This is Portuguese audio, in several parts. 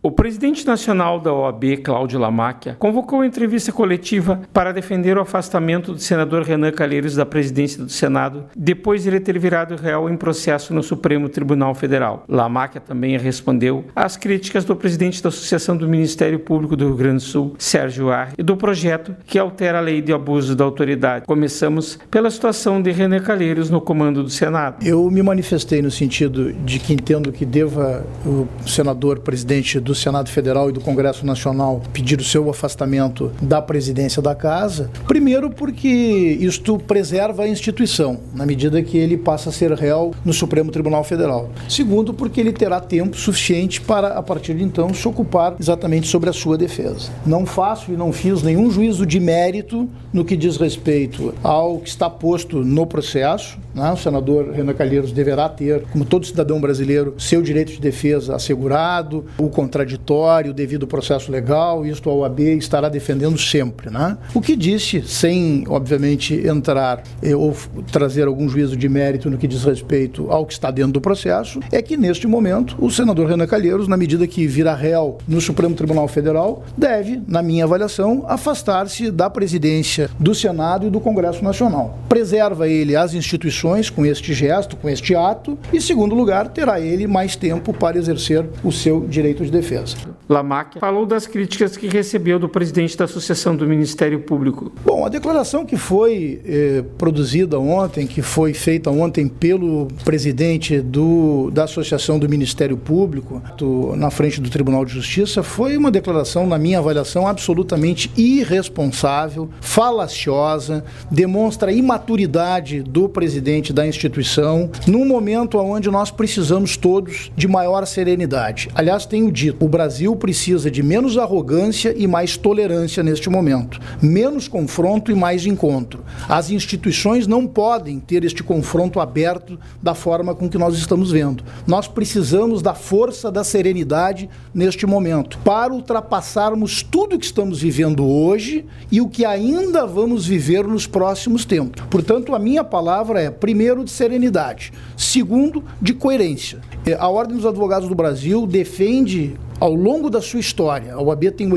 O presidente nacional da OAB, Cláudio Lamacchia, convocou a entrevista coletiva para defender o afastamento do senador Renan Calheiros da presidência do Senado, depois de ele ter virado réu em processo no Supremo Tribunal Federal. Lamacchia também respondeu às críticas do presidente da Associação do Ministério Público do Rio Grande do Sul, Sérgio Arre, e do projeto que altera a lei de abuso da autoridade. Começamos pela situação de Renan Calheiros no comando do Senado. Eu me manifestei no sentido de que entendo que deva o senador presidente do Senado Federal e do Congresso Nacional pedir o seu afastamento da presidência da Casa, primeiro porque isto preserva a instituição, na medida que ele passa a ser réu no Supremo Tribunal Federal. Segundo, porque ele terá tempo suficiente para, a partir de então, se ocupar exatamente sobre a sua defesa. Não faço e não fiz nenhum juízo de mérito no que diz respeito ao que está posto no processo, né? O senador Renan Calheiros deverá ter, como todo cidadão brasileiro, seu direito de defesa assegurado, o contraditório, o devido processo legal, isto a OAB estará defendendo sempre, né? O que disse, sem, obviamente, entrar ou trazer algum juízo de mérito no que diz respeito ao que está dentro do processo, é que, neste momento, o senador Renan Calheiros, na medida que vira réu no Supremo Tribunal Federal, deve, na minha avaliação, afastar-se da presidência do Senado e do Congresso Nacional. Preserva ele as instituições com este gesto, com este ato, e, em segundo lugar, terá ele mais tempo para exercer o seu direito de defesa. Lamacchia falou das críticas que recebeu do presidente da Associação do Ministério Público. Bom, a declaração que foi produzida ontem, que foi feita ontem pelo presidente da Associação do Ministério Público, na frente do Tribunal de Justiça, foi uma declaração, na minha avaliação, absolutamente irresponsável, falaciosa, demonstra a imaturidade do presidente da instituição, num momento onde nós precisamos todos de maior serenidade. Aliás, tenho dito, o Brasil precisa de menos arrogância e mais tolerância neste momento, menos confronto e mais encontro. As instituições não podem ter este confronto aberto da forma com que nós estamos vendo. Nós precisamos da força da serenidade neste momento, para ultrapassarmos tudo o que estamos vivendo hoje e o que ainda vamos viver nos próximos tempos. Portanto, a minha palavra é, primeiro, de serenidade, segundo, de coerência. A Ordem dos Advogados do Brasil defende, ao longo da sua história, a OAB tem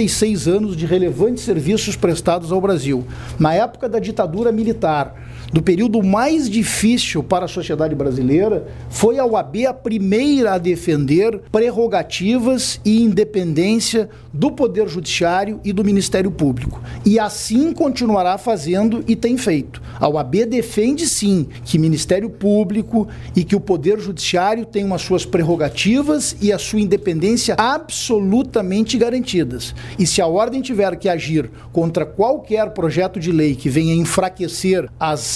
86 anos de relevantes serviços prestados ao Brasil. Na época da ditadura militar, do período mais difícil para a sociedade brasileira, foi a OAB a primeira a defender prerrogativas e independência do Poder Judiciário e do Ministério Público. E assim continuará fazendo e tem feito. A OAB defende, sim, que Ministério Público e que o Poder Judiciário tenham as suas prerrogativas e a sua independência absolutamente garantidas. E se a Ordem tiver que agir contra qualquer projeto de lei que venha enfraquecer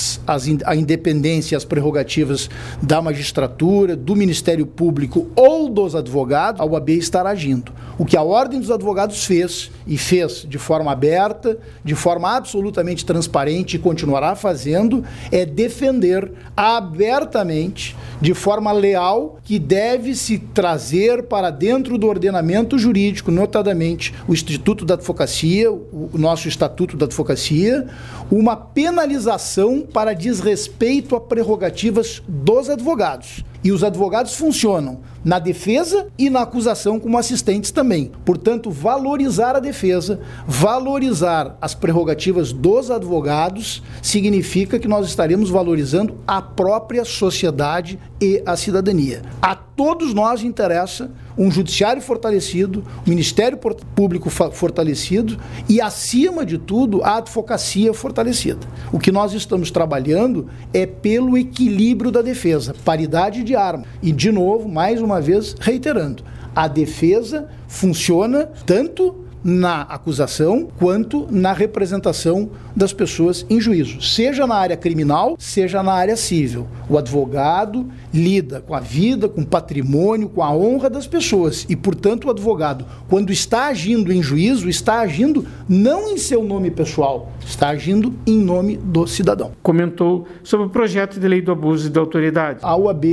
a independência e as prerrogativas da magistratura, do Ministério Público ou dos advogados, a OAB estará agindo. O que a Ordem dos Advogados fez, e fez de forma aberta, de forma absolutamente transparente e continuará fazendo, é defender abertamente, de forma leal, que deve se trazer para dentro do ordenamento jurídico, notadamente o Instituto da Advocacia, o nosso Estatuto da Advocacia, uma penalização para desrespeito a prerrogativas dos advogados. E os advogados funcionam na defesa e na acusação como assistentes também. Portanto, valorizar a defesa, valorizar as prerrogativas dos advogados, significa que nós estaremos valorizando a própria sociedade e a cidadania. A todos nós interessa um judiciário fortalecido, um Ministério Público fortalecido e, acima de tudo, a advocacia fortalecida. O que nós estamos trabalhando é pelo equilíbrio da defesa, paridade de arma. E, de novo, mais uma vez, reiterando, a defesa funciona tanto na acusação quanto na representação das pessoas em juízo, seja na área criminal, seja na área civil. O advogado lida com a vida, com o patrimônio, com a honra das pessoas e, portanto, o advogado, quando está agindo em juízo, está agindo não em seu nome pessoal, está agindo em nome do cidadão. Comentou sobre o projeto de lei do abuso da autoridade. A OAB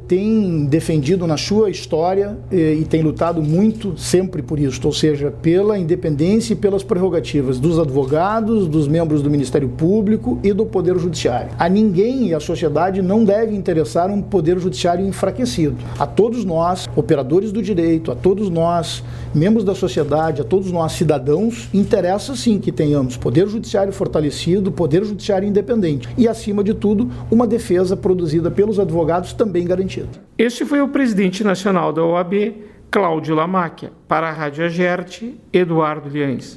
tem defendido na sua história e tem lutado muito sempre por isso, ou seja, pela pela independência e pelas prerrogativas dos advogados, dos membros do Ministério Público e do Poder Judiciário. A ninguém e a sociedade não deve interessar um Poder Judiciário enfraquecido. A todos nós, operadores do direito, a todos nós, membros da sociedade, a todos nós, cidadãos, interessa sim que tenhamos Poder Judiciário fortalecido, Poder Judiciário independente e, acima de tudo, uma defesa produzida pelos advogados também garantida. Este foi o presidente nacional da OAB, Cláudio Lamáquia. Para a Rádio Agerte, Eduardo Liães.